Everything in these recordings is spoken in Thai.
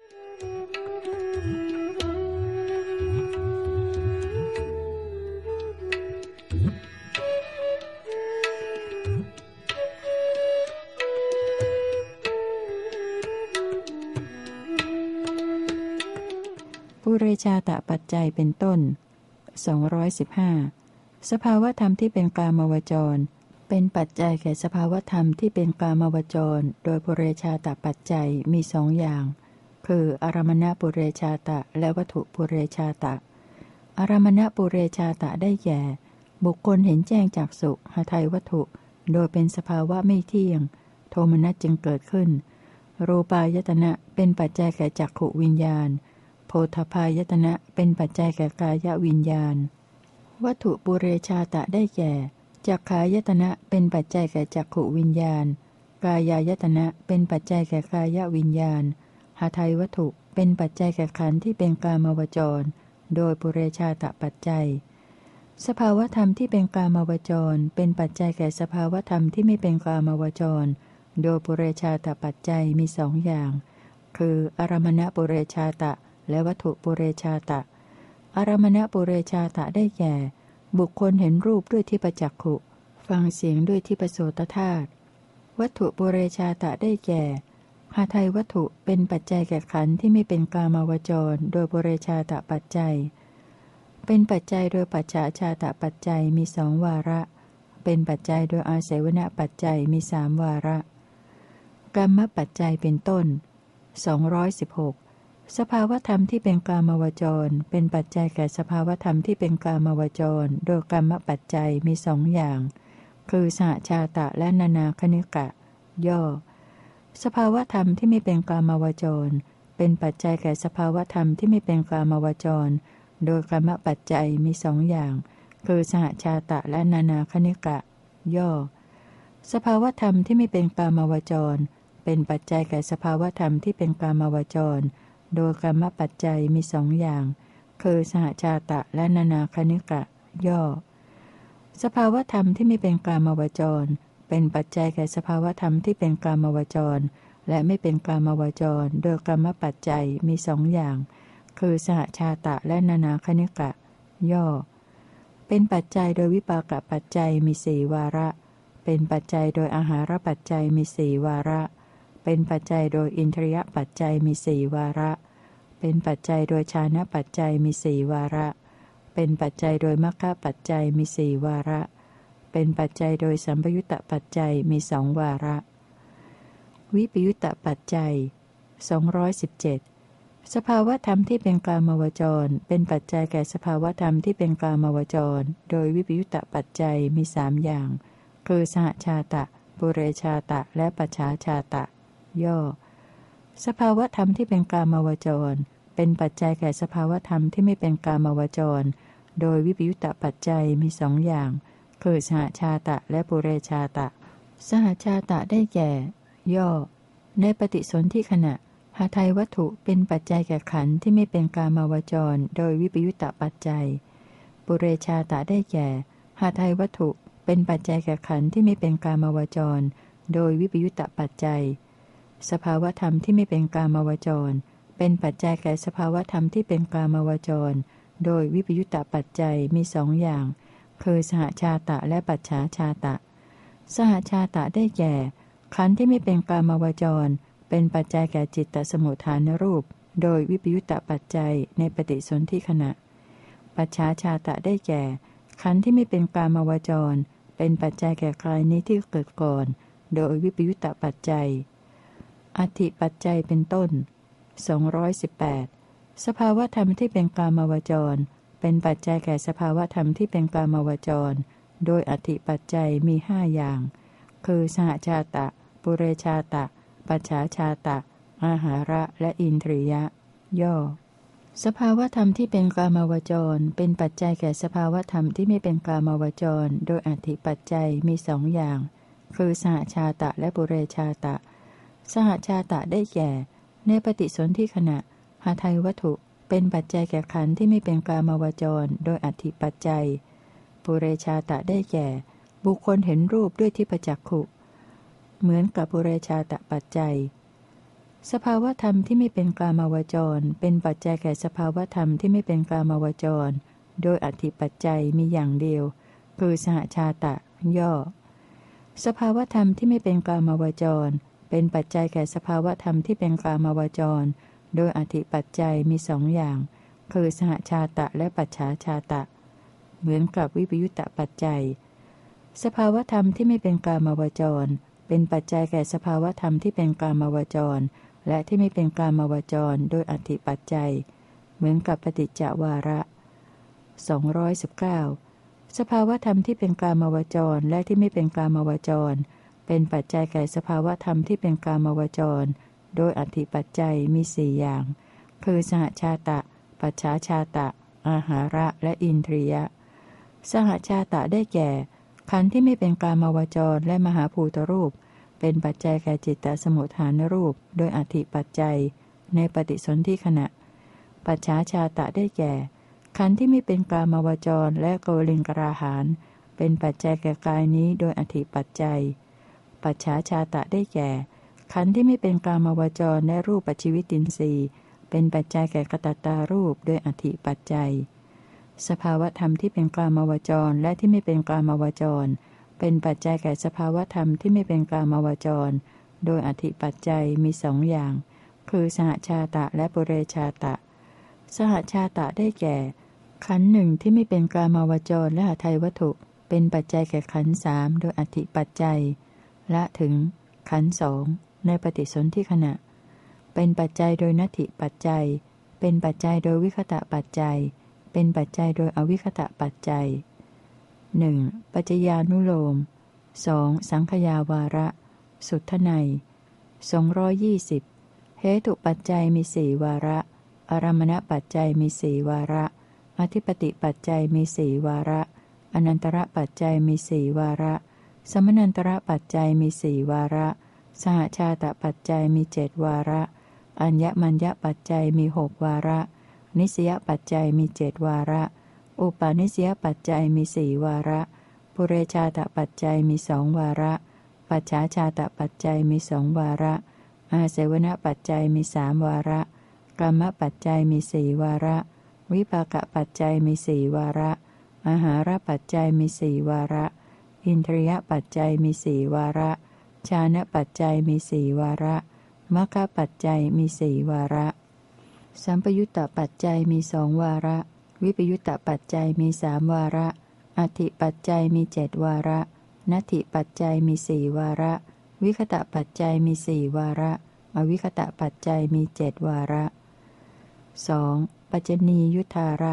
ปุเรชาตปัจจัยเป็นต้น215สภาวธรรมที่เป็นกามวจรเป็นปัจจัยแก่สภาวธรรมที่เป็นกามวจรโดยปุเรชาตปัจจัยมีสองอย่างคืออารมณปุเรชาตะและวัตถุปุเรชาตะอารมณปุเรชาตะได้แก่บุคคลเห็นแจ้งจากสุหทัยวัตถุโดยเป็นสภาวะไม่เที่ยงโทมนัสจึงเกิดขึ้นรูปายตนะเป็นปัจจัยแก่จักขุวิญญาณโพธพายตนะเป็นปัจจัยแก่กายวิญญาณวัตถุปุเรชาตะได้แก่จักขายตนะเป็นปัจจัยแก่จักขุวิญญาณกายายตนะเป็นปัจจัยแก่กายวิญญาณหทัยวัตถุเป็นปัจจัยแก่ขันธ์ที่เป็นกามวจรโดยปุเรชาตปัจจัยสภาวธรรมที่เป็นกามวจรเป็นปัจจัยแก่สภาวธรรมที่ไม่เป็นกามวจรโดยปุเรชาตปัจจัยมีสองอย่างคืออารมณปุเรชาตะและวัตถุปุเรชาตะอารมณปุเรชาตะได้แก่บุคคลเห็นรูปด้วยทิพจักขุฟังเสียงด้วยทิพโสตธาตุวัตถุปุเรชาตะได้แก่หทัยวัตถุเป็นปัจจัยแก่ขันธ์ที่ไม่เป็นกามวจรโดยปุเรชาตปัจจัยเป็นปัจจัยโดยปัจฉาชาตปัจจัยมีสองวาระเป็นปัจจัยโดยอาศัยวณปัจจัยมีสามวาระกรรมปัจจัยเป็นต้น216สภาวธรรมที่เป็นกามวจรเป็นปัจจัยแก่สภาวธรรมที่เป็นกามวจรโดยกรรมปัจจัยมีสองอย่างคือสหชาตะและนานาคณิกะย่อสภาวธรรมที่ไม่เป็นกามวจรเป็นปัจจัยแก่สภาวธรรมที่ไม่เป็นกามวจรโดยกรรมปัจจัยมีสองอย่างคือสหชาตะและนานาคณิกะย่อสภาวธรรมที่ไม่เป็นกามวจรเป็นปัจจัยแก่สภาวธรรมที่เป็นกามวจรโดยกรรมปัจจัยมีสองอย่างคือสหชาตะและนานาคณิกะย่อสภาวธรรมที่ไม่เป็นกามวจรเป็นปัจจัยแก่สภาวธรรมที่เป็นกามวจรและไม่เป็นกามวจรโดยกรรมปัจจัยมีสองอย่างคือสหชาตะและนานาคณิกะย่อเป็นปัจจัยโดยวิปากปัจจัยมีสี่วาระเป็นปัจจัยโดยอาหารปัจจัยมีสี่วาระเป็นปัจจัยโดยอินทรียปัจจัยมีสี่วาระเป็นปัจจัยโดยฌานปัจจัยมีสี่วาระเป็นปัจจัยโดยมรรคปัจจัยมีสี่วาระเป็นปัจจัยโดยสัมปยุตตปัจจัยมีสองวาระวิปยุตตปัจจัย217สภาวธรรมที่เป็นกามวจรเป็นปัจจัยแก่สภาวธรรมที่เป็นกามวจรโดยวิปยุตตปัจจัยมีสามอย่างคือสหชาตะปุเรชาตะและปัจฉาชาตะย่อสภาวธรรมที่เป็นกามวจรเป็นปัจจัยแก่สภาวธรรมที่ไม่เป็นกามวจรโดยวิปยุตตปัจจัยมีสองอย่างคือสหชาตะและปุเรชาตะสหชาตะได้แก่ย่อในปฏิสนธิขณะหทัยวัตถุเป็นปัจจัยแก่ขันธ์ที่ไม่เป็นกามวจรโดยวิปยุตตปัจจัยปุเรชาตะได้แก่หทัยวัตถุเป็นปัจจัยแก่ขันธ์ที่ไม่เป็นกามวจรโดยวิปยุตตปัจจัยสภาวธรรมที่ไม่เป็นกามวจรเป็นปัจจัยแก่สภาวธรรมที่เป็นกามวจรโดยวิปยุตตปัจจัยมีสองอย่างคือสหชาตะและปัจฉาชาตะสหชาตะได้แก่ขันธ์ที่ไม่เป็นกามวจรเป็นปัจจัยแก่จิตตสมุฏฐานรูปโดยวิปยุตตปัจจัยในปฏิสนธิขณะปัจฉาชาตะได้แก่ขันธ์ที่ไม่เป็นกามวจรเป็นปัจจัยแก่กายนี้ที่เกิดก่อนโดยวิปยุตตปัจจัยอธิปัจจัยเป็นต้น218สภาวธรรมที่เป็นกามวจรเป็นปัจจัยแก่สภาวธรรมที่เป็นกามวจรโดยอธิปัจจัยมีห้าอย่างคือสหชาตะปุเรชาตะปัจฉาชาตะอาหาระและอินทรียะย่อสภาวธรรมที่เป็นกามวจรเป็นปัจจัยแก่สภาวธรรมที่ไม่เป็นกามวจรโดยอธิปัจจัยมีสองอย่างคือสหชาตะและปุเรชาตะสหชาตะได้แก่ในปฏิสนธิขณะหทัยวัตถุเป็นปัจจัยแก่ขันธ์ที่ไม่เป็นกามวจรโดยอธิปัจจัยปุเรชาตะได้แก่บุคคลเห็นรูปด้วยทิพจักขุเหมือนกับปุเรชาตปัจจัยสภาวธรรมที่ไม่เป็นกามาวจรเป็นปัจจัยแก่สภาวธรรมที่ไม่เป็นกามาวจรโดยอธิปัจจัยมีอย่างเดียวคือสหชาตะย่อสภาวธรรมที่ไม่เป็นกามาวจรเป็นปัจจัยแก่สภาวธรรมที่เป็นกามาวจรโดยอธิปัจจัยมีสองอย่างคือสหชาตะและปัจฉาชาตะเหมือนกับวิปยุตตปัจจัยสภาวธรรมที่ไม่เป็นกามาวจรเป็นปัจจัยแก่สภาวธรรมที่เป็นกามาวจรและที่ไม่เป็นกามาวจรโดยอธิปัจจัยเหมือนกับปฏิจจวาระ219สภาวธรรมที่เป็นกามาวจรและที่ไม่เป็นกามาวจรเป็นปัจจัยแก่สภาวธรรมที่เป็นกามาวจรโดยอธิปัจจัยมีสี่อย่างคือสหชาตะปัจฉาชาตะอาหาระและอินทรียะสหชาตะได้แก่ขันธ์ที่ไม่เป็นกามาวจรและมหาภูตรูปเป็นปัจจัยแก่จิตตสมุฏฐานรูปโดยอธิปัจจัยในปฏิสนธิขณะปัจฉาชาตะได้แก่ขันธ์ที่ไม่เป็นกามาวจรและโกลิงกราหานเป็นปัจจัยแก่กายนี้โดยอธิปัจจัยปัจฉาชาตะได้แก่ขันธ์ที่ไม่เป็นกามาวจรและรูปปัจจิวิตินทรีย์เป็นปัจจัยแก่กตัตตารูปโดยอธิปัจจัยสภาวธรรมที่เป็นกามาวจรและที่ไม่เป็นกามาวจรเป็นปัจจัยแก่สภาวธรรมที่ไม่เป็นกามาวจรโดยอธิปัจจัยมีสองอย่างคือสหชาตะและปุเรชาตะสหชาตะได้แก่ขันธ์หนึ่งที่ไม่เป็นกามาวจรและหทัยวัตถุเป็นปัจจัยแก่ขันธ์สามโดยอธิปัจจัยละถึงขันธ์สองในปฏิสนธิขณะเป็นปัจจัยโดยนัตถิปัจจัยเป็นปัจจัยโดยวิคตะปัจจัยเป็นปัจจัยโดยอวิคตะปัจจัย 1. ปัจจญานุโลม 2. สังขยาวาระ สุทไนย220เหตุปัจจัยมีสี่วาระอารมณปัจจัยมีสี่วาระอธิปติปัจจัยมีสี่วาระอนันตระปัจจัยมีสี่วาระสมนันตระปัจจัยมีสี่วาระสหชาตปัจจัยมีเจ็ดวาระอัญญมัญญปัจจัยมีหกวาระนิสยปัจจัยมีเจ็ดวาระอุปาณิสยปัจจัยมีสี่วาระปุเรชาตปัจจัยมีสองวาระปัจฉาชาตปัจจัยมีสองวาระอาเสวนปัจจัยมีสามวาระกรรมปัจจัยมีสี่วาระวิปากปัจจัยมีสี่วาระอาหารปัจจัยมีสี่วาระอินทรียปัจจัยมีสี่วาระฌานปัจจัยมีสี่วาระมรรคปัจจัยมีสี่วาระสัมปยุตตปัจจัยมีสองวาระวิปยุตตปัจจัยมีสามวาระอธิปัจจัยมีเจ็ดวาระนัตถิปัจจัยมีสี่วาระวิคตะปัจจัยมีสี่วาระอวิคตะปัจจัยมีเจ็ดวาระ 2. ปัจจนียุทธาระ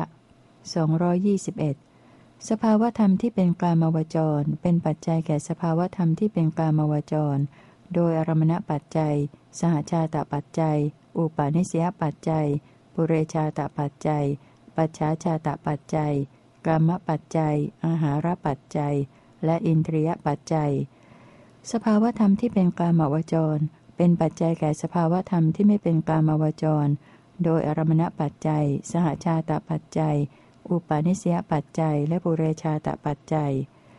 221สภาวธรรมที่เป็นกามาวจรเป็นปัจจัยแก่สภาวธรรมที่เป็นกามาวจรโดยอารมณปัจจัยสหชาตปัจจัยอุปาณิสยปัจจัยปุเรชาตปัจจัยปัจฉาชาตปัจจัยกรรมปัจจัยอาหารปัจจัยและอินทรียปัจจัยสภาวธรรมที่เป็นกามาวจรเป็นปัจจัยแก่สภาวธรรมที่ไม่เป็นกามาวจรโดยอารมณปัจจัยสหชาตปัจจัยอุปาณิสยปัจจัยและปุเรชาตปัจจัย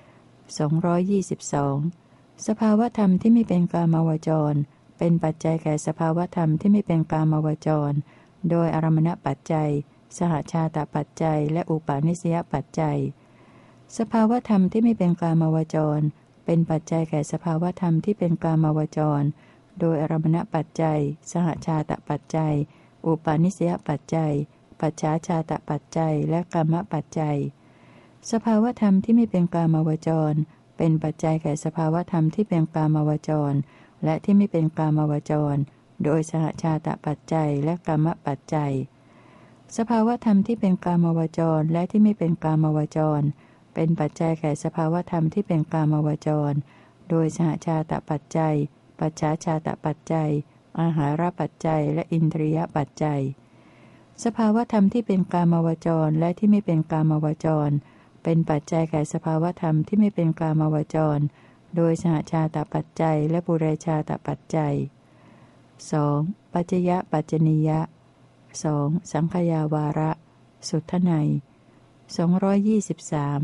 222สภาวธรรมที่ไม่เป็นกามาวจรเป็นปัจจัยแก่สภาวธรรมที่ไม่เป็นกามาวจรโดยอารมณปัจจัยสหชาตปัจจัยและอุปาณิสยปัจจัยสภาวธรรมที่ไม่เป็นกามาวจรเป็นปัจจัยแก่สภาวธรรมที่เป็นกามาวจรโดยอารมณปัจจัยสหชาตปัจจัยอุปาณิสยปัจจัยปัจฉาชาตปัจจัยและกรรมปัจจัยสภาวธรรมที่ไม่เป็นกามาวจรเป็นปัจจัยแก่สภาวธรรมที่เป็นกามาวจรและที่ไม่เป็นกามาวจรโดยสหชาตปัจจัยและกรรมปัจจัยสภาวธรรมที่เป็นกามาวจรและที่ไม่เป็นกามาวจรเป็นปัจจัยแก่สภาวธรรมที่เป็นกามาวจรโดยสหชาตปัจจัยปัจฉาชาตปัจจัยอาหารปัจจัยและอินทรียปัจจัยสภาวธรรมที่เป็นกามาวจรและที่ไม่เป็นกามาวจรเป็นปัจจัยแก่สภาวธรรมที่ไม่เป็นกามาวจรโดยสหชาตปัจจัยและปุเรชาตปัจจัย 2. ปัจจยปัจจนียะ 2. สังขยาวาระ สุทไนย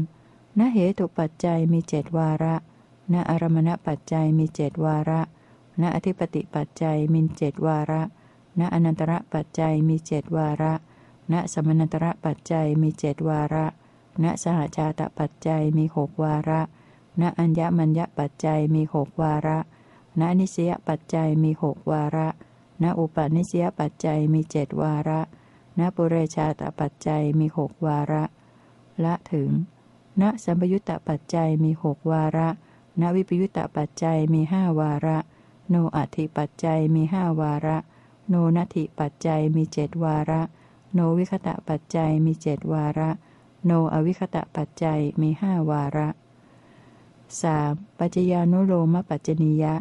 223ณเหตุปัจจัยมีเจ็ดวาระณอารมณปัจจัยมีเจ็ดวาระณอธิปติปัจจัยมี7วาระณอนันตระปัจจัยมี7วาระณสมนันตระปัจจัยมี7วาระณสหชาตปัจจัยมี6วาระณอัญญมัญญปัจจัยมี6วาระณนิสยปัจจัยมี6วาระณอุปนิสยปัจจัยมี7วาระณปุเรชาตปัจจัยมี6วาระละถึงณสัมปยุตตปัจจัยมี6วาระณวิปยุตตปัจจัยมี5วาระโนอัตถิปัจจัยมี5วาระโนนัตถิปัจจัยมี7วาระโนวิคตะปัจจัยมี7วาระโนอวิคตะปัจจัยมี5วาระ 3. ปัจจญานุโลมปัจจนิยะ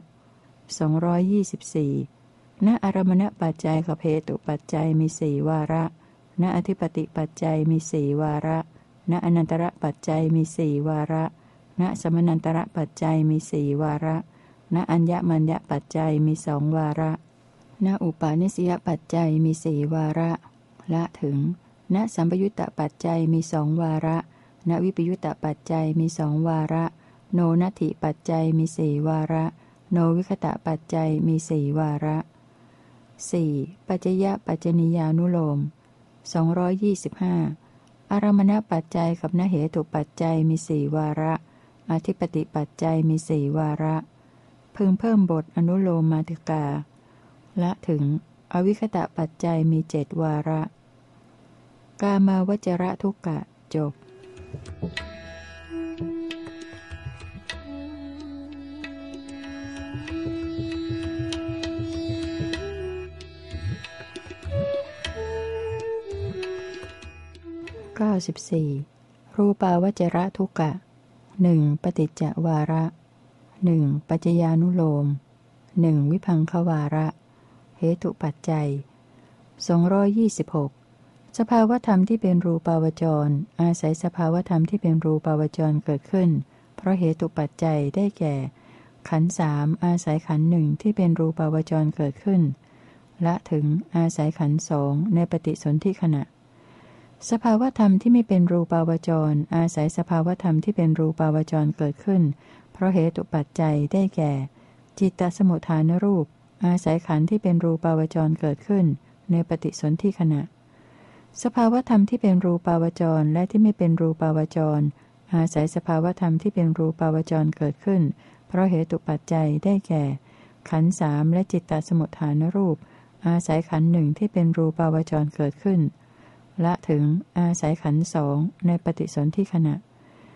224ณอารมณปัจจัยกับเหตุปัจจัยมี4วาระณอธิปติปัจจัยมี4วาระณอนันตระปัจจัยมี4วาระณสมนันตระปัจจัยมี4วาระณอัญญมัญญปัจจัยมี2วาระณอุปาณิสยปัจจัยมี4วาระละถึงณสัมปยุตตปัจจัยมี2วาระณวิปยุตตปัจจัยมี2วาระโนนัตถิปัจจัยมี4วาระโนวิคตะปัจจัยมี4วาระ 4. ปัจจยปัจจนิยานุโลม225อารมณปัจจัยกับนเหตุปัจจัยมี4วาระอธิปติปัจจัยมี4วาระพึงเพิ่มบทอนุโลมมาติกาละถึงอวิคตะปัจจัยมี7วาระกามาวจระทุกกะจบ94รูปาวจระทุกกะ1ปฏิจจวาระ1ปัจจญานุโลม1วิภังควาระเหตุปัจจัย226สภาวธรรมที่เป็นรูปาวจรอาศัยสภาวธรรมที่เป็นรูปาวจรเกิดขึ้นเพราะเหตุปัจจัยได้แก่ขันธ์3อาศัยขันธ์หนึ่งที่เป็นรูปาวจรเกิดขึ้นละถึงอาศัยขันธ์2ในปฏิสนธิขณะสภาวธรรมที่ไม่เป็นรูปาวจรอาศัยสภาวธรรมที่เป็นรูปาวจรเกิดขึ้นเพราะเหตุปัจจัยได้แก่จิตตสมุทฐานรูปอาศัยขันธ์ที่เป็นรูปาวจรเกิดขึ้นในปฏิสนธิขณะสภาวธรรมที่เป็นรูปาวจรและที่ไม่เป็นรูปาวจรอาศัยสภาวธรรมที่เป็นรูปาวจรเกิดขึ้นเพราะเหตุปัจจัยได้แก่ขันธ์3และจิตตสมุทฐานรูปอาศัยขันธ์หนึ่งที่เป็นรูปาวจรเกิดขึ้นละถึงอาศัยขันธ์2ในปฏิสนธิขณะ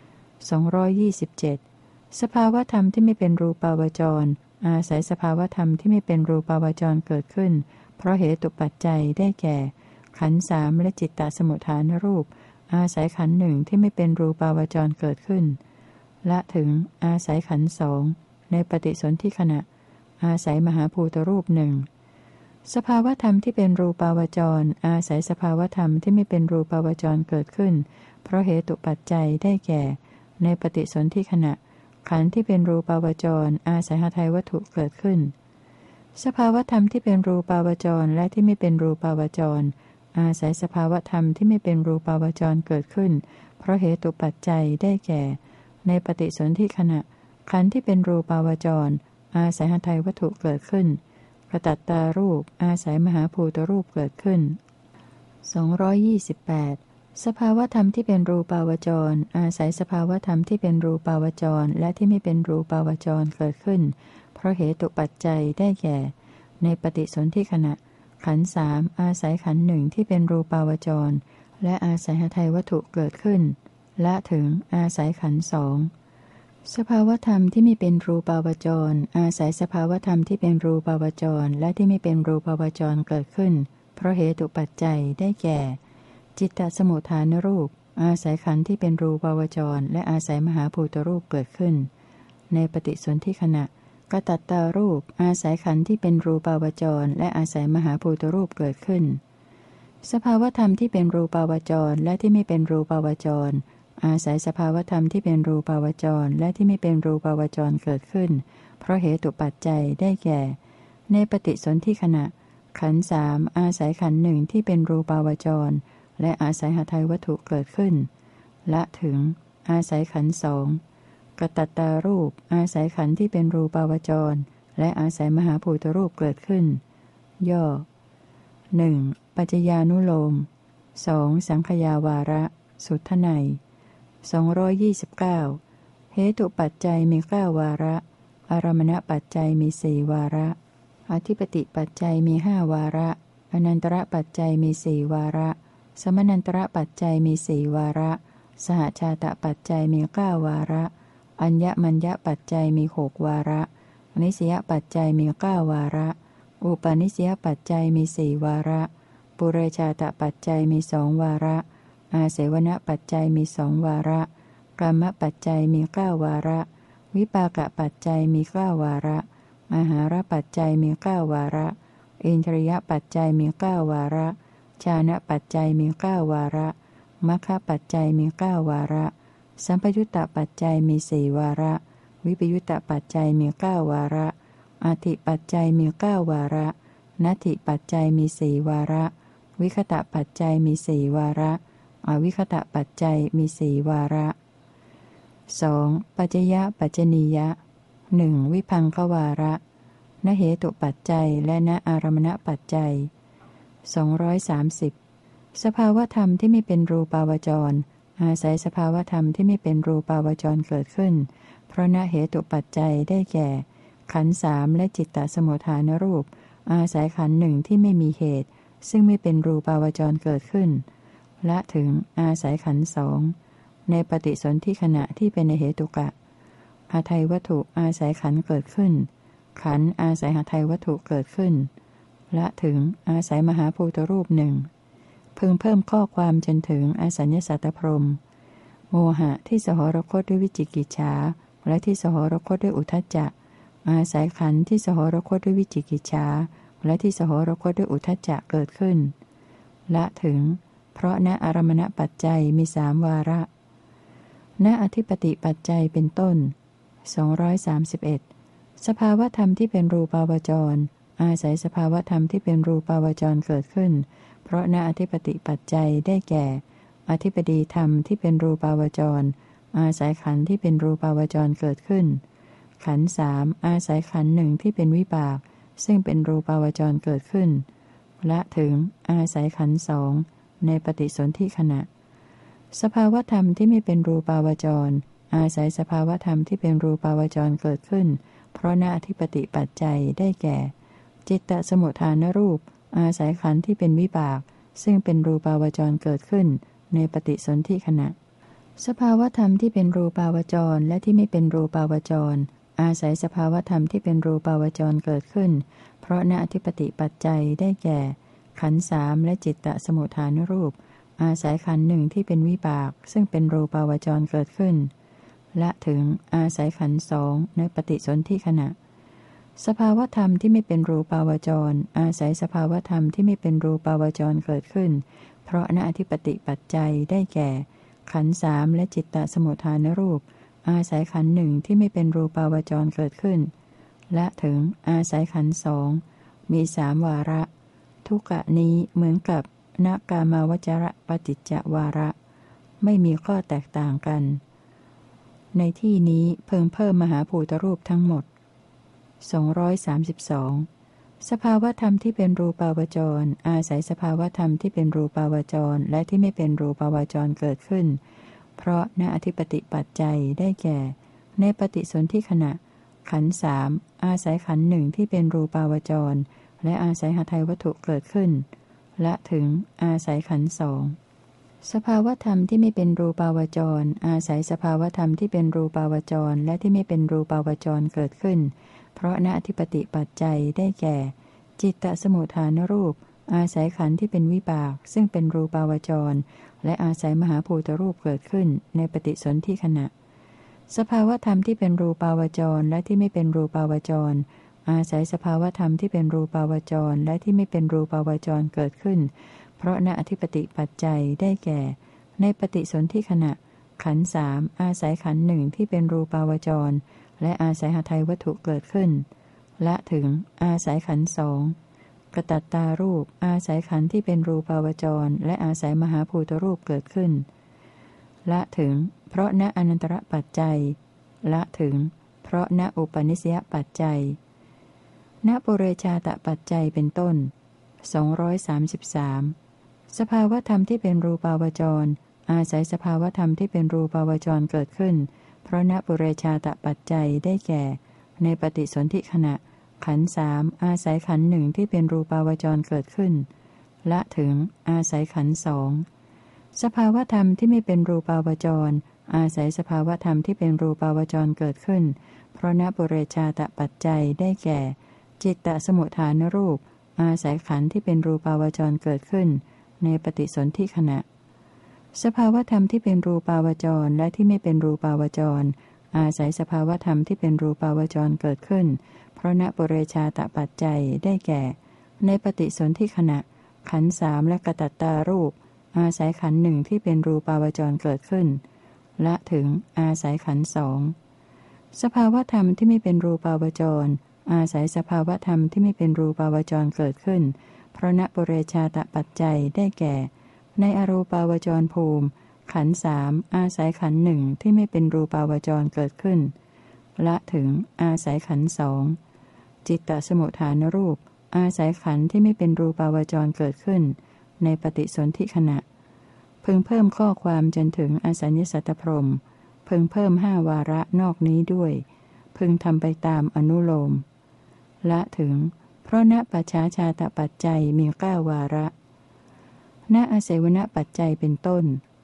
227สภาวธรรมที่ไม่เป็นรูปาวจรอาศัยสภาวธรรมที่ไม่เป็นรูปาวจรเกิดขึ้นเพราะเหตุปัจจัยได้แก่ขันธ์3และจิตตสมุทฐานรูปอาศัยขันธ์หนึ่งที่ไม่เป็นรูปาวจรเกิดขึ้นละถึงอาศัยขันธ์2ในปฏิสนธิขณะอาศัยมหาภูตรูปหนึ่งสภาวธรรมที่เป็นรูปาวจรอาศัยสภาวธรรมที่ไม่เป็นรูปาวจรเกิดขึ้นเพราะเหตุปัจจัยได้แก่ในปฏิสนธิขณะขันธ์ที่เป็นรูปาวจรอาศัยหทัยวัตถุเกิดขึ้นสภาวธรรมที่เป็นรูปาวจรและที่ไม่เป็นรูปาวจรอาศัยสภาวธรรมที่ไม่เป็นรูปาวจรเกิดขึ้นเพราะเหตุปัจจัยได้แก่ในปฏิสนธิขณะขันธ์ที่เป็นรูปาวจรอาศัยหทัยวัตถุเกิดขึ้นกตัตตารูปอาศัยมหาภูตรูปเกิดขึ้น228สภาวธรรมที่เป็นรูปาวจรอาศัยสภาวธรรมที่เป็นรูปาวจรและที่ไม่เป็นรูปาวจรเกิดขึ้นเพราะเหตุปัจจัยได้แก่ในปฏิสนธิขณะขันธ์3อาศัยขันธ์หนึ่งที่เป็นรูปาวจรและอาศัยหทัยวัตถุเกิดขึ้นและถึงอาศัยขันธ์2สภาวธรรมที่ไม่เป็นรูปาวจรอาศัยสภาวธรรมที่เป็นรูปาวจรและที่ไม่เป็นรูปาวจรเกิดขึ้นเพราะเหตุปัจจัยได้แก่จิตตสมุทฐานรูปอาศัยขันธ์ที่เป็นรูปาวจรและอาศัยมหาภูตรูปเกิดขึ้นในปฏิสนธิขณะกตัตตารูปอาศัยขันธ์ที่เป็นรูปาวจรและอาศัยมหาภูตรูปเกิดขึ้นสภาวธรรมที่เป็นรูปาวจรและที่ไม่เป็นรูปาวจรอาศัยสภาวธรรมที่เป็นรูปาวจรและที่ไม่เป็นรูปาวจรเกิดขึ้นเพราะเหตุปัจจัยได้แก่ในปฏิสนธิขณะขันธ์3อาศัยขันธ์หนึ่งที่เป็นรูปาวจรและอาศัยหทัยวัตถุเกิดขึ้นละถึงอาศัยขันธ์2กตัตตารูปอาศัยขันธ์ที่เป็นรูปาวจรและอาศัยมหาภูตรูปเกิดขึ้น ย่อ 1. ปัจจญานุโลม 2. สังขยาวาระ สุทไนย229เหตุปัจจัยมี9วาระอารมณปัจจัยมี4วาระอธิปติปัจจัยมี5วาระอนันตระปัจจัยมี4วาระสมนันตระปัจจัยมี4วาระสหชาตปัจจัยมี9วาระอัญญมัญญปัจจัยมี6วาระนิสยปัจจัยมี9วาระอุปาณิสยปัจจัยมี4วาระปุเรชาตปัจจัยมี2วาระอาเสวนปัจจัยมี2วาระกรรมปัจจัยมี9วาระวิปากปัจจัยมี9วาระอาหารปัจจัยมี9วาระอินทรียปัจจัยมี9วาระฌานปัจจัยมี9วาระมัคคปัจจัยมี9วาระสัมปยุตตปัจจัยมี4วาระวิปยุตตปัจจัยมี9วาระอธิปัจจัยมี9วาระนัตถิปัจจัยมี4วาระวิคตะปัจจัยมี4วาระอวิคตะปัจจัยมี4วาระ 2. ปัจจยปัจจนียะ 1. วิพังควาระณเหตุปัจจัยและณอารมณปัจจัย230สภาวธรรมที่ไม่เป็นรูปาวจรอาศัยสภาวธรรมที่ไม่เป็นรูปาวจรเกิดขึ้นเพราะณเหตุปัจจัยได้แก่ขันธ์สามและจิตตสมุทฐานรูปอาศัยขันธ์หนึ่งที่ไม่มีเหตุซึ่งไม่เป็นรูปาวจรเกิดขึ้นและถึงอาศัยขันธ์สองในปฏิสนธิขณะที่เป็นในเหตุกะหทัยวัตถุอาศัยขันธ์เกิดขึ้นขันธ์อาศัยหทัยวัตถุเกิดขึ้นและถึงอาศัยมหาภูตรูปหนึ่งพึงเพิ่มข้อความจนถึงอสัญญสัตตพรหมโมหะที่สหรคตด้วยวิจิกิจฉาและที่สหรคตด้วยอุทธัจจะอาศัยขันธ์ที่สหรคตด้วยวิจิกิจฉาและที่สหรคตด้วยอุทธัจจะเกิดขึ้นและถึงเพราะณอารมณปัจจัยมี3วาระณอธิปติปัจจัยเป็นต้น231สภาวธรรมที่เป็นรูปาวจรอาศัยสภาวธรรมที่เป็นรูปาวจรเกิดขึ้นเพราะณอธิปติปัจจัยได้แก่อธิปดีธรรมที่เป็นรูปาวจรอาศัยขันธ์ที่เป็นรูปาวจรเกิดขึ้นขันธ์สามอาศัยขันธ์หนึ่งที่เป็นวิบากซึ่งเป็นรูปาวจรเกิดขึ้นและถึงอาศัยขันธ์สองในปฏิสนธิขณะสภาวธรรมที่ไม่เป็นรูปาวจรอาศัยสภาวธรรมที่เป็นรูปาวจรเกิดขึ้นเพราะณอธิปติปัจจัยได้แก่จิตตสมุทฐานรูปอาศัยขันธ์ที่เป็นวิบากซึ่งเป็นรูปาวจรเกิดขึ้นในปฏิสนธิขณะสภาวธรรมที่เป็นรูปาวจรและที่ไม่เป็นรูปาวจรอาศัยสภาวธรรมที่เป็นรูปาวจรเกิดขึ้นเพราะณอธิปติปัจจัยได้แก่ขันธ์สามและจิตตสมุทฐานรูปอาศัยขันธ์หนึ่งที่เป็นวิบากซึ่งเป็นรูปาวจรเกิดขึ้นและถึงอาศัยขันธ์สองในปฏิสนธิขณะสภาวธรรมที่ไม่เป็นรูปาวจรอาศัยสภาวธรรมที่ไม่เป็นรูปาวจรเกิดขึ้นเพราะณอธิปติปัจจัยได้แก่ขันธ์สามและจิตตสมุทฐานรูปอาศัยขันธ์หนึ่งที่ไม่เป็นรูปาวจรเกิดขึ้นและถึงอาศัยขันธ์สองมี3วาระทุกกะนี้เหมือนกับณกามาวจรปฏิจจวาระไม่มีข้อแตกต่างกันในที่นี้เพิ่มมหาภูตรูปทั้งหมด232สภาวธรรมที่เป็นรูปาวจรอาศัยสภาวธรรมที่เป็นรูปาวจรและที่ไม่เป็นรูปาวจรเกิดขึ้นเพราะณอธิปติปัจจัยได้แก่ในปฏิสนธิขณะขันธ์สามอาศัยขันธ์หนึ่งที่เป็นรูปาวจรและอาศัยหทัยวัตถุเกิดขึ้นและถึงอาศัยขันธ์สองสภาวธรรมที่ไม่เป็นรูปาวจรอาศัยสภาวธรรมที่เป็นรูปาวจรและที่ไม่เป็นรูปาวจรเกิดขึ้นเพราะณอธิปติปัจจัยได้แก่จิตตสมุทฐานรูปอาศัยขันธ์ที่เป็นวิบากซึ่งเป็นรูปาวจรและอาศัยมหาภูตรูปเกิดขึ้นในปฏิสนธิขณะสภาวธรรมที่เป็นรูปาวจรและที่ไม่เป็นรูปาวจรอาศัยสภาวธรรมที่เป็นรูปาวจรและที่ไม่เป็นรูปาวจรเกิดขึ้นเพราะณอธิปติปัจจัยได้แก่ในปฏิสนธิขณะขันธ์สามอาศัยขันธ์หนึ่งที่เป็นรูปาวจรและอาศัยหทัยวัตถุเกิดขึ้นและถึงอาศัยขันธ์สองกตัตตารูปอาศัยขันธ์ที่เป็นรูปาวจรและอาศัยมหาภูตรูปเกิดขึ้นและถึงเพราะณอนันตระปัจจัยและถึงเพราะณอุปนิสยปัจจัยณปุเรชาตปัจจัยเป็นต้น233สภาวธรรมที่เป็นรูปาวจรอาศัยสภาวธรรมที่เป็นรูปาวจรเกิดขึ้นเพราะณปุเรชาตปัจจัยได้แก่ในปฏิสนธิขณะขันธ์สามอาศัยขันธ์หนึ่งที่เป็นรูปาวจรเกิดขึ้นละถึงอาศัยขันธ์สองสภาวธรรมที่ไม่เป็นรูปาวจรอาศัยสภาวธรรมที่เป็นรูปาวจรเกิดขึ้นเพราะณปุเรชาตปัจจัยได้แก่จิตตสมุทฐานรูปอาศัยขันธ์ที่เป็นรูปาวจรเกิดขึ้นในปฏิสนธิขณะสภาวธรรมที่เป็นรูปาวจรและที่ไม่เป็นรูปาวจรอาศัยสภาวธรรมที่เป็นรูปาวจรเกิดขึ้นเพราะณปุเรชาตปัจจัยได้แก่ในปฏิสนธิขณะขันธ์สามและกตัตตารูปอาศัยขันธ์หนึ่งที่เป็นรูปาวจรเกิดขึ้นละถึงอาศัยขันธ์สองสภาวธรรมที่ไม่เป็นรูปาวจรอาศัยสภาวธรรมที่ไม่เป็นรูปาวจรเกิดขึ้นเพราะณปุเรชาตปัจจัยได้แก่ในอรูปาวจรภูมิขันธ์สามอาศัยขันธ์หนึ่งที่ไม่เป็นรูปาวจรเกิดขึ้นละถึงอาศัยขันธ์สองจิตตสมุทฐานรูปอาศัยขันธ์ที่ไม่เป็นรูปาวจรเกิดขึ้นในปฏิสนธิขณะพึงเพิ่มข้อความจนถึงอสัญญสัตตพรหมพึงเพิ่ม5 วาระนอกนี้ด้วยพึงทำไปตามอนุโลมละถึงเพราะณปัจฉาชาตปัจจัยมี9 วาระณอาศัยวณปัจจัยเป็นต้น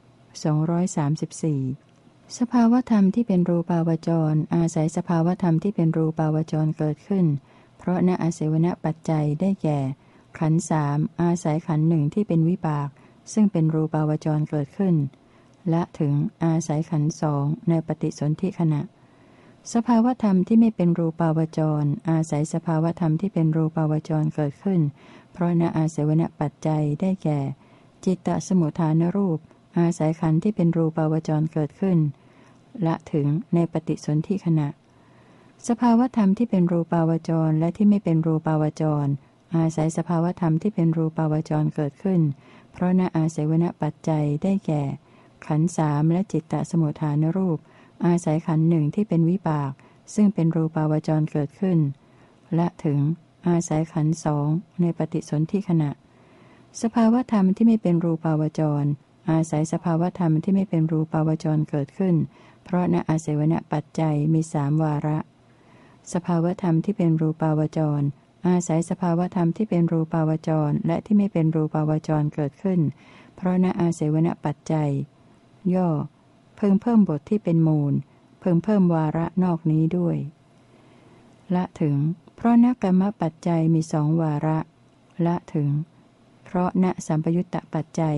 234สภาวธรรมที่เป็นรูปาวจรอาศัยสภาวธรรมที่เป็นรูปาวจรเกิดขึ้นเพราะณอาศัยวณปัจจัยได้แก่ขันธ์สามอาศัยขันธ์หนึ่งที่เป็นวิบากซึ่งเป็นรูปาวจรเกิดขึ้นและถึงอาศัยขันธ์สองในปฏิสนธิขณะสภาวธรรมที่ไม่เป็นรูปาวจรอาศัยสภาวธรรมที่เป็นรูปาวจรเกิดขึ้นเพราะณอาศัยวณปัจจัยได้แก่จิตตสมุทฐานรูปอาศัยขันธ์ที่เป็นรูปาวจรเกิดขึ้นละถึงในปฏิสนธิขณะสภาวธรรมที่เป็นรูปาวจรและที่ไม่เป็นรูปาวจรอาศัยสภาวธรรมที่เป็นรูปาวจรเกิดขึ้นเพราะณอาศัยวณปัจจัยได้แก่ขันธ์สามและจิตตสมุทฐานรูปอาศัยขันธ์หนึ่งที่เป็นวิบากซึ่งเป็นรูปาวจรเกิดขึ้นและถึงอาศัยขันธ์สองในปฏิสนธิขณะสภาวธรรมที่ไม่เป็นรูปาวจรอาศัยสภาวธรรมที่ไม่เป็นรูปาวจรเกิดขึ้นเพราะณอาศัยวณปัจจัยมี3 วาระสภาวธรรมที่เป็นรูปาวจรอาศัยสภาวธรรมที่เป็นรูปาวจรและที่ไม่เป็นรูปาวจรเกิดขึ้นเพราะณอาศัยวณปัจจัยย่อเพิ่มบทที่เป็นมูลเพิ่มวาระนอกนี้ด้วยละถึงเพราะณกรรมปัจจัยมี2 วาระละถึงเพราะณสัมปยุตตปัจจัย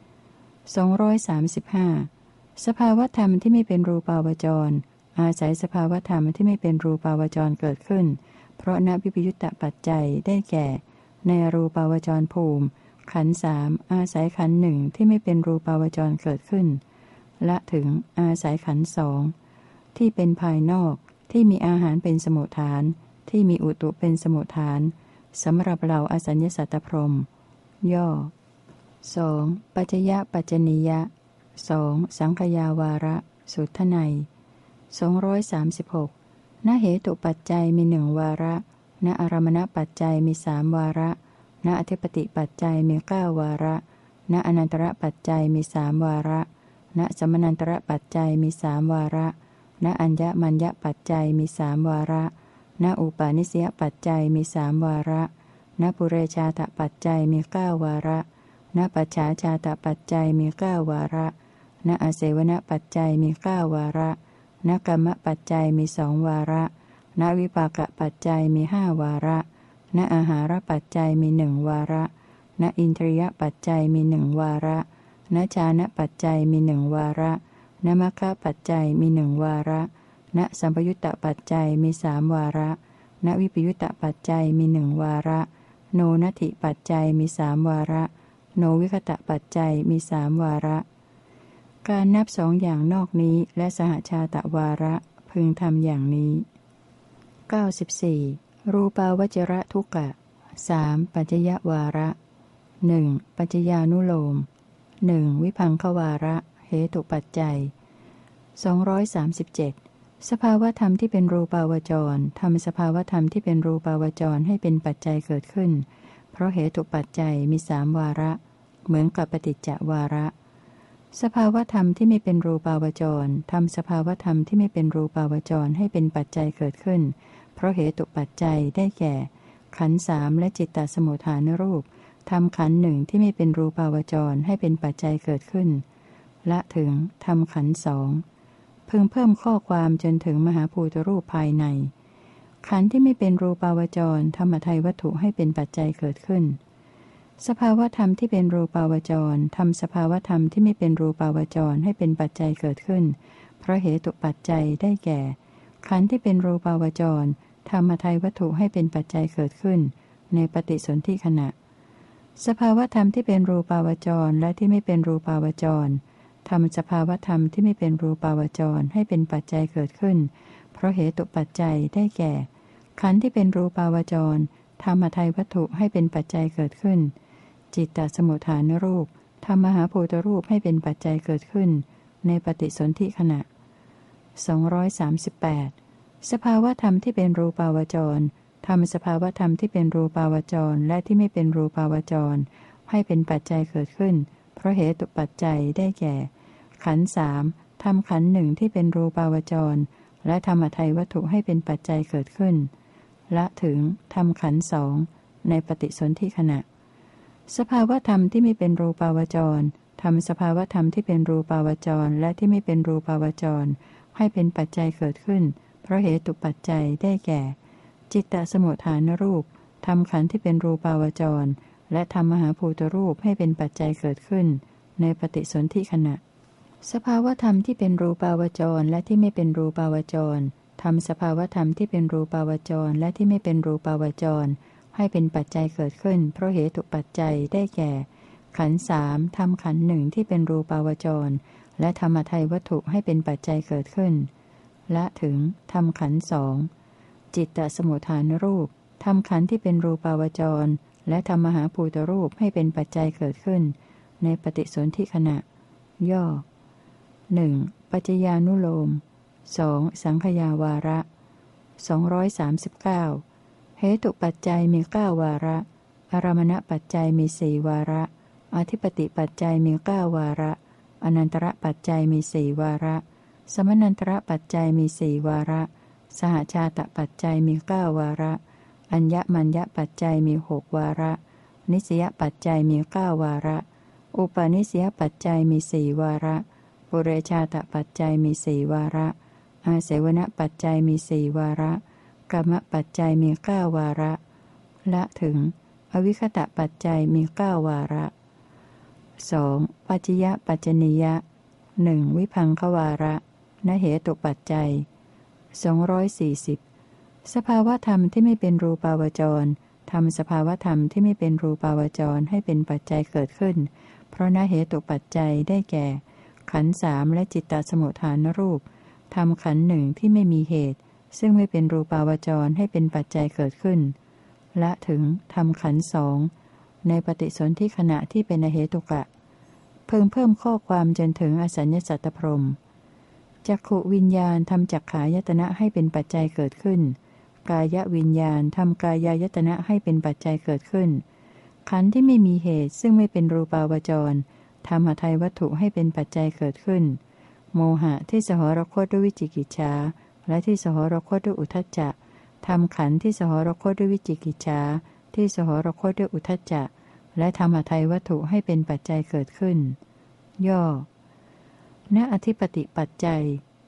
235สภาวธรรมที่ไม่เป็นรูปาวจรอาศัยสภาวธรรมที่ไม่เป็นรูปาวจรเกิดขึ้นเพราะณวิปยุตตปัจจัยได้แก่ในรูปาวจรภูมิขันธ์สามอาศัยขันธ์หนึ่งที่ไม่เป็นรูปาวจรเกิดขึ้นละถึงอาศัยขันธ์สองที่เป็นภายนอกที่มีอาหารเป็นสมุฏฐานที่มีอุตุเป็นสมุฏฐานสำหรับเราอสัญญสัตตพรหมย่อ 2. ปัจจยปัจจนียะ 2. สังขยาวาระสุทไนย236ณเหตุปัจจัยมี1 วาระณอารมณปัจจัยมี3 วาระณอธิปติปัจจัยมี9 วาระณอนันตระปัจจัยมี3 วาระณสมนันตระปัจจัยมี3 วาระณอัญญมัญญปัจจัยมี3 วาระณอุปาณิสยปัจจัยมี3 วาระณปุเรชาตปัจจัยมี9 วาระณปัจฉาชาตปัจจัยมี9 วาระณอาเสวนปัจจัยมี9 วาระณกรรมปัจจัยมี2 วาระณวิปากปัจจัยมี5 วาระณอาหารปัจจัยมี1 วาระณอินทรียปัจจัยมี1 วาระณฌานปัจจัยมี1 วาระณมัคคะปัจจัยมี1 วาระณสัมปยุตตปัจจัยมี3 วาระณวิปยุตตปัจจัยมี1 วาระโนนัตถิปัจจัยมี3 วาระโนวิคตะปัจจัยมี3 วาระการนับ2 อย่างนอกนี้และสหชาตวาระพึงทำอย่างนี้94รูปาวจระทุกกะ 3. ปัจจยวาระ 1. ปัจจญานุโลม 1. วิพังควาระเหตุปัจจัย237 สภาวธรรมที่เป็นรูปาวจรทำสภาวธรรมที่เป็นรูปาวจรให้เป็นปัจจัยเกิดขึ้นเพราะเหตุปัจจัยมีสามวาระเหมือนกับปฏิจจวาระสภาวธรรมที่ไม่เป็นรูปาวจรทำสภาวธรรมที่ไม่เป็นรูปาวจรให้เป็นปัจจัยเกิดขึ้นเพราะเหตุปัจจัยได้แก่ขันธ์สามและจิตตสมุฏฐานรูปทำขันธ์หนึ่งที่ไม่เป็นรูปาวจรให้เป็นปัจจัยเกิดขึ้นละถึงทำขันธ์สองพึงเพิ่มข้อความจนถึงมหาภูตรูปภายในขันธ์ที่ไม่เป็นรูปาวจรทำอทัยวัตถุให้เป็นปัจจัยเกิดขึ้นสภาวธรรมที่เป็นรูปาวจรทำสภาวธรรมที่ไม่เป็นรูปาวจรให้เป็นปัจจัยเกิดขึ้นเพราะเหตุปัจจัยได้แก่ขันธ์ที่เป็นรูปาวจรทำอทัยวัตถุให้เป็นปัจจัยเกิดขึ้นในปฏิสนธิขณะสภาวธรรมที่เป็นรูปาวจรและที่ไม่เป็นรูปาวจรทำสภาวธรรมที่ไม่เป็นรูปาวจรให้เป็นปัจจัยเกิดขึ้นเพราะเหตุปัจจัยได้แก่ขันธ์ที่เป็นรูปาวจรทำอทัยวัตถุให้เป็นปัจจัยเกิดขึ้นจิตตสมุฏฐานรูปทำมหาภูตรูปให้เป็นปัจจัยเกิดขึ้นในปฏิสนธิขณะ238สภาวธรรมที่เป็นรูปาวจรทำสภาวธรรมที่เป็นรูปาวจรและที่ไม่เป็นรูปาวจรให้เป็นปัจจัยเกิดขึ้นเพราะเหตุปัจจัยได้แก่ขันธ์สามทำขันธ์หนึ่งที่เป็นรูปาวจรและทำอทัยวัตถุให้เป็นปัจจัยเกิดขึ้นละถึงทำขันธ์สองในปฏิสนธิขณะสภาวธรรมที่ไม่เป็นรูปาวจรทำสภาวธรรมที่เป็นรูปาวจรและที่ไม่เป็นรูปาวจรให้เป็นปัจจัยเกิดขึ้นเพราะเหตุปัจจัยได้แก่จิตตสมุฏฐานรูปทำขันธ์ที่เป็นรูปาวจรและทำมหาภูตรูปให้เป็นปัจจัยเกิดขึ้นในปฏิสนธิขณะสภาวธรรมที่เป็นรูปาวจรและที่ไม่เป็นรูปาวจรทำสภาวธรรมที่เป็นรูปาวจรและที่ไม่เป็นรูปาวจรให้เป็นปัจจัยเกิดขึ้นเพราะเหตุปัจจัยได้แก่ขันธ์สามทำขันธ์หนึ่งที่เป็นรูปาวจรและธรรมทัยวัตถุให้เป็นปัจจัยเกิดขึ้นและถึงทำขันธ์สองจิตตสมุฏฐานรูปทำขันธ์ที่เป็นรูปาวจรและทำมหาภูตรูปให้เป็นปัจจัยเกิดขึ้นในปฏิสนธิขณะย่อ 1. ปัจจญานุโลม 2. สังขยาวาระ239เหตุปัจจัยมี9วาระอารมณปัจจัยมี4วาระอธิปติปัจจัยมี9วาระอนันตระปัจจัยมี4วาระสมนันตระปัจจัยมี4วาระสหชาตปัจจัยมี9วาระอัญญมัญญปัจจัยมี6วาระนิสยปัจจัยมี9วาระอุปนิสยปัจจัยมี4วาระปุเรชาตปัจจัยมี4วาระอาเสวนปัจจัยมี4วาระกรรมปัจจัยมี9วาระละถึงอวิคตะปัจจัยมี9วาระ 2. ปัจจยปัจจนิยะ 1. วิพังควาระนเหตุปัจจัย240สภาวธรรมที่ไม่เป็นรูปาวจรทำสภาวธรรมที่ไม่เป็นรูปาวจรให้เป็นปัจจัยเกิดขึ้นเพราะนเหตุปัจจัยได้แก่ขันธ์สามและจิตตสมุฏฐานรูปทำขันธ์หนึ่งที่ไม่มีเหตุซึ่งไม่เป็นรูปาวจรให้เป็นปัจจัยเกิดขึ้นละถึงทำขันธ์สองในปฏิสนธิขณะที่เป็นอเหตุกะเพิ่มข้อความจนถึงอสัญญสัตตพรหมจักขุวิญญาณทำจักขายตนะให้เป็นปัจจัยเกิดขึ้นกายวิญญาณทำกายายตนะให้เป็นปัจจัยเกิดขึ้นขันธ์ที่ไม่มีเหตุซึ่งไม่เป็นรูปาวจรทำหทัยวัตถุให้เป็นปัจจัยเกิดขึ้นโมหะที่สหรคตด้วยวิจิกิจฉาและที่สหรคตด้วยอุทธัจจะทำขันธ์ที่สหรคตด้วยวิจิกิจฉาที่สหรคตด้วยอุทธัจจะและทำหทัยวัตถุให้เป็นปัจจัยเกิดขึ้นย่อณอธิปติปัจจัย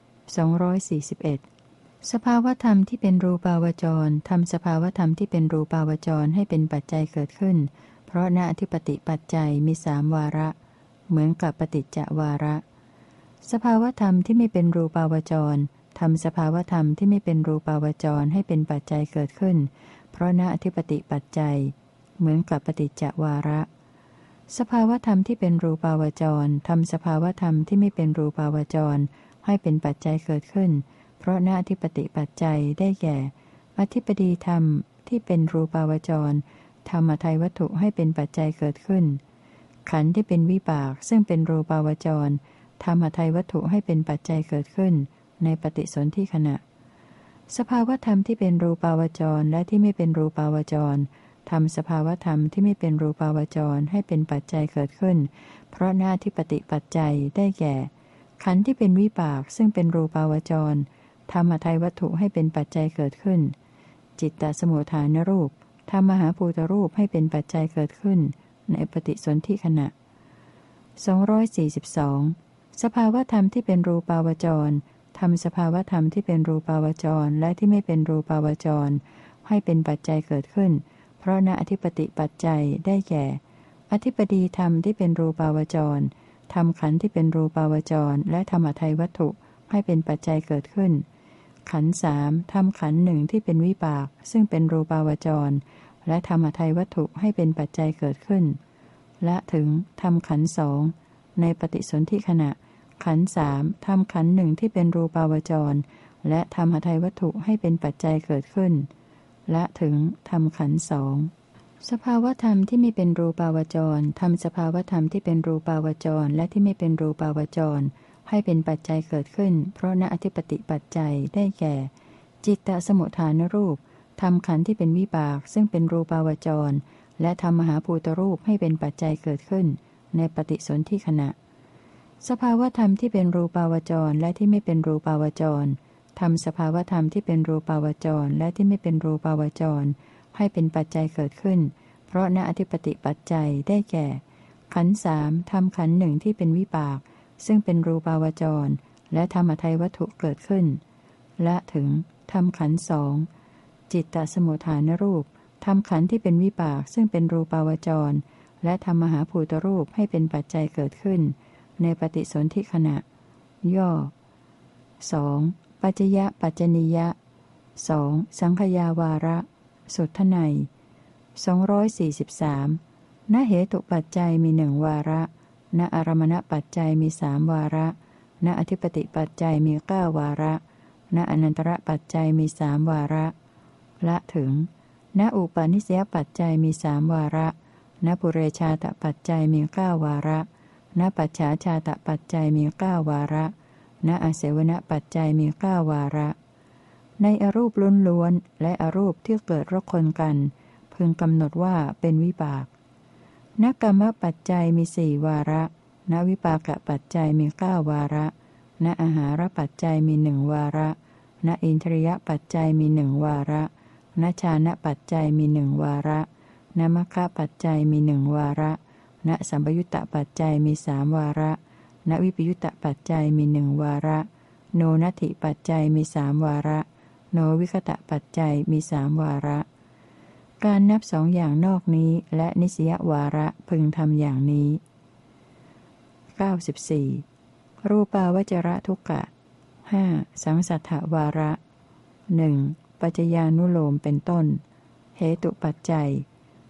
241สภาวธรรมที่เป็นรูปาวจรทำสภาวธรรมที่เป็นรูปาวจรให้เป็นปัจจัยเกิดขึ้นเพราะณอธิปติปัจจัยมี3วาระเหมือนกับปฏิจจวาระสภาวธรรมที่ไม่เป็นรูปาวจรทำสภาวธรรมที่ไม่เป็นรูปาวจรให้เป็นปัจจัยเกิดขึ้นเพราะณอธิปติปัจจัยเหมือนกับปฏิจจวาระสภาวธรรมที่เป็นรูปาวจรทำสภาวธรรมที่ไม่เป็นรูปาวจรให้เป็นปัจจัยเกิดขึ้นเพราะณอธิปติปัจจัยได้แก่อธิปดีธรรมที่เป็นรูปาวจรทำอทัยวัตถุให้เป็นปัจจัยเกิดขึ้นขันธ์ที่เป็นวิบากซึ่งเป็นรูปาวจรทำหทัยวัตถุให้เป็นปัจจัยเกิดขึ้นในปฏิสนธิขณะสภาวธรรมที่เป็นรูปาวจรและที่ไม่เป็นรูปาวจรทำสภาวธรรมที่ไม่เป็นรูปาวจรให้เป็นปัจจัยเกิดขึ้นเพราะหน้าที่ปฏิปัจจัยได้แก่ขันธ์ที่เป็นวิบากซึ่งเป็นรูปาวจรทำหทัยวัตถุให้เป็นปัจจัยเกิดขึ้นจิตตสมุฏฐานรูปทำมหาภูตรูปให้เป็นปัจจัยเกิดขึ้นในปฏิสนธิขณะ242สภาวธรรมที่เป็นรูปาวจรทำสภาวธรรมที่เป็นรูปาวจรและที่ไม่เป็นรูปาวจรให้เป็นปัจจัยเกิดขึ้นเพราะณอธิปติปัจจัยได้แก่อธิปดีธรรมที่เป็นรูปาวจรทำขันธ์ที่เป็นรูปาวจรและธรรมทัยวัตถุให้เป็นปัจจัยเกิดขึ้นขันธ์สามทำขันธ์หนึ่งที่เป็นวิบากซึ่งเป็นรูปาวจรและธรรมทัยวัตถุให้เป็นปัจจัยเกิดขึ้นและถึงทำขันธ์สองในปฏิสนธิขณะขันธ์สามทำขันธ์หนึ่งที่เป็นรูปาวจรและธรรมทัยวัตถุให้เป็นปัจจัยเกิดขึ้นและถึงทำขันธ์สองสภาวธรรมที่ไม่เป็นรูปาวจรทำสภาวธรรมที่เป็นรูปาวจรและที่ไม่เป็นรูปาวจรให้เป็นปัจจัยเกิดขึ้นเพราะณอธิปติปัจจัยได้แก่จิตตสมุฏฐานรูปทำขันธ์ที่เป็นวิบากซึ่งเป็นรูปาวจรและทำมหาภูตรูปให้เป็นปัจจัยเกิดขึ้นในปฏิสนธิขณะสภาวธรรมที่เป็นรูปาวจรและที่ไม่เป็นรูปาวจรทำสภาวธรรมที่เป็นรูปาวจรและที่ไม่เป็นรูปาวจรให้เป็นปัจจัยเกิดขึ้นเพราะณอธิปติปัจจัยได้แก่ขันธ์สามทำขันธ์หนึ่งที่เป็นวิบากซึ่งเป็นรูปาวจรและธรรมทัยวัตถุเกิดขึ้นและถึงทำขันธ์สองจิตตสมุฏฐานรูปทำขันธ์ที่เป็นวิบากซึ่งเป็นรูปาวจรและทำมหาภูตรูปให้เป็นปัจจัยเกิดขึ้นในปฏิสนธิขณะย่อ 2. ปัจจยปัจจนิยะ 2. สังขยาวาระสุทไนย243ณเหตุปัจจัยมีหนึ่งวาระณอารมณปัจจัยมีสามวาระณอธิปติปัจจัยมี9วาระณอนันตระปัจจัยมีสามวาระละถึงณอุปาณิสยปัจจัยมีสามวาระณปุเรชาตปัจจัยมี9วาระณปัจฉาชาตปัจจัยมี9วาระณอาเสวณปัจจัยมี9วาระในอรูปล้วนๆและอรูปที่เกิดรคนกันพึงกำหนดว่าเป็นวิบากณกรรมปัจจัยมี4วาระณวิปากปัจจัยมี9วาระณอาหารปัจจัยมี1วาระณอินทรียปัจจัยมี1วาระณฌานปัจจัยมี1วาระณมัคคะปัจจัยมี1วาระณสัมปยุตตปัจจัยมี3วาระณวิปยุตตปัจจัยมี1วาระโนนัตถิปัจจัยมี3วาระโนวิคตะปัจจัยมี3วาระการนับสองอย่างนอกนี้และนิสยวาระพึงทำอย่างนี้94รูปาวจระทุกกะ 5. สังสัทธวาระ 1. ปัจจญานุโลมเป็นต้นเหตุปัจจัย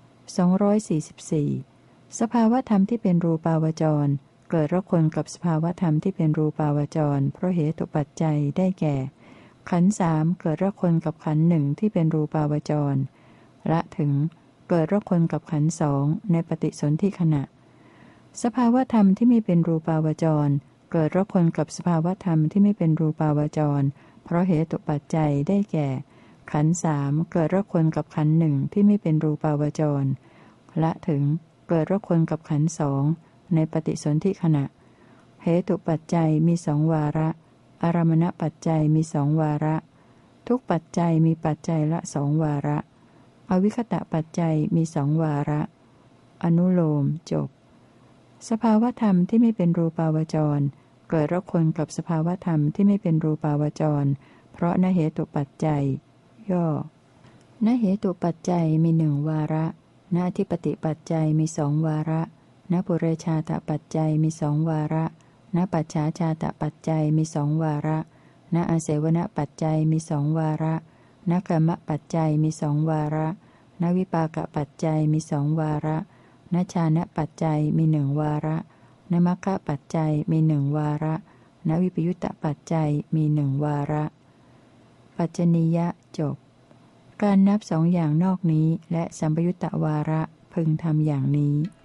244สภาวธรรมที่เป็นรูปาวจรเกิดระคนกับสภาวธรรมที่เป็นรูปาวจรเพราะเหตุปัจจัยได้แก่ขันธ์สามเกิดระคนกับขันธ์หนึ่งที่เป็นรูปาวจรละถึงเกิดระคนกับขันธ์สองในปฏิสนธิขณะสภาวธรรมที่ไม่เป็นรูปาวจรเกิดระคนกับสภาวธรรมที่ไม่เป็นรูปาวจรเพราะเหตุปัจจัยได้แก่ขันธ์สามเกิดระคนกับขันธ์หนึ่งที่ไม่เป็นรูปาวจรละถึงเกิดระคนกับขันธ์สองในปฏิสนธิขณะเหตุปัจจัยมีสองวาระอารมณปัจจัยมีสองวาระทุกปัจจัยมีปัจจัยละสองวาระอวิคตะปัจจัยมีสองวาระอนุโลมจบสภาวธรรมที่ไม่เป็นรูปาวจรเกิดระคนกับสภาวธรรมที่ไม่เป็นรูปาวจรเพราะนเหตุปัจจัยย่อนเหตุปัจจัยมีหนึ่งวาระณอธิปติปัจจัยมีสองวาระณปุเรชาตปัจจัยมีสองวาระณปัจฉาชาตปัจจัยมีสองวาระณอาเสวณปัจจัยมีสองวาระณกรรมปัจจัยมีสองวาระณวิปากปัจจัยมีสองวาระณฌานปัจจัยมีหนึ่งวาระณมัคคะปัจจัยมีหนึ่งวาระณวิปยุตตปัจจัยมีหนึ่งวาระปัจจนิยะจบการนับสองอย่างนอกนี้และสัมปยุตตวาระพึงทำอย่างนี้